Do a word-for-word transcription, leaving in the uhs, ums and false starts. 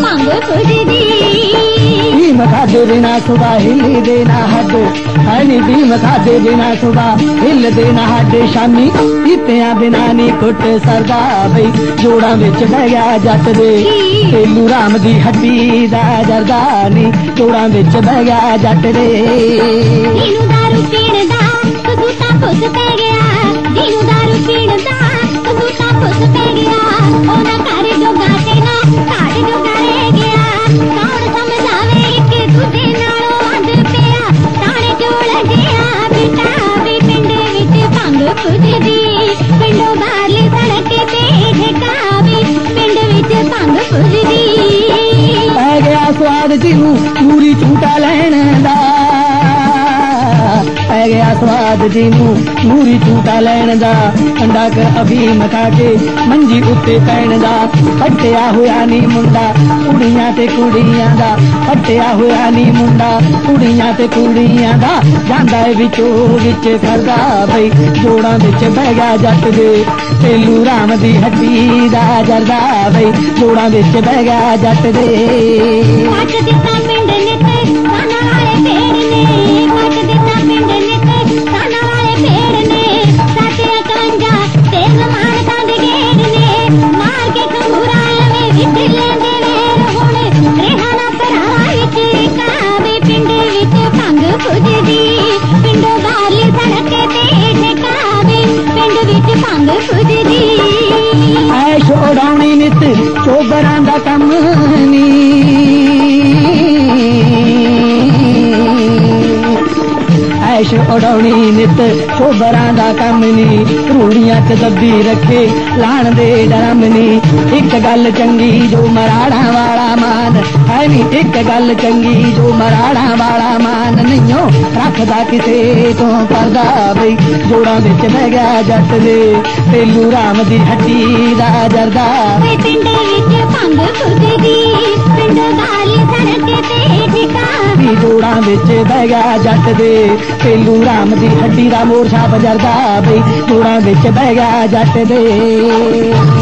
भंग पुजदी भीम खादे बिना सुबह हिल देना हड हनी भीम खादे बिना सुबह हिल देना हड शामी पीतिया बिना नी कुट सरदा बई जोड़ा विच बह गया जट दे तेलू राम दी हड्डी दा जरदा नी जोड़ा विच बह गया जट दे दीनू दारू पीण दा कसूता फुस पै गया दीनू दारू पीण दा कसूता फुस पै गया ओना घर डोगा ते ना घाट डोगा रह गया कौन समझावे एक दूजे नालों वंड पिया ताणे चोल गया बेटा वे पिंड विच भंग पुजदी पिंडों बाहरली सड़क ते ठकावी पिंड विच भंग पुजदी पै गया स्वाद जिनू पूरी झूठा लैण दा पै गया स्वाद जिनू पूरी झूठा लैण दा ठंडा कर अफीम खा के मंजी उत्ते पैण दा फट्टिया होया नी मुंडा कुड़ियां ते कुड़ियां दा फट्टिया होया नी मुंडा कुड़ियां ते कुड़ियां दा जांदा है विचों विच करदा बई जोड़ां विच बह गया जट दे तेलू राम दी हड्डी दा जरदा बई जोड़ां विच बह गया जट दे पट दिता पिंड नित साना वाले पेड़ ने पट दिता पिंड नित साना वाले पेड़ ने साथे कंजा ते जमान कंद गेड़ ने मार के खंगूरा लवे विच लेंदे वेर हुण रेहाना परावा विच कावे पिंड विच भंग पुजदी पिंडों बाहरली सड़क ते ठकावे पिंड विच भंग पुजदी ऐश उड़ाउणी नित चोबरां दा कम नी ऐश उड़ाउणी नित चोबरां दा कम नी रूड़ियां च दब्बी रखे लाण दे डरम नी एक गल चंगी जो मराड़ा वाला मान है नी एक गल चंगी जो मराड़ा वाला मान नहीं रखदा किसे तो परदा बई जोड़ा विच बह गया जट दे तेलू राम दी हड्डी दा जरदा पिंड विच भंग पुजदी पिंड बाहरली सड़क ते ठकावी जोड़ा विच बह गया जट दे तेलू राम दी हड्डी दा मोरछा बजरदा बई जोड़ा विच बह गया जट दे।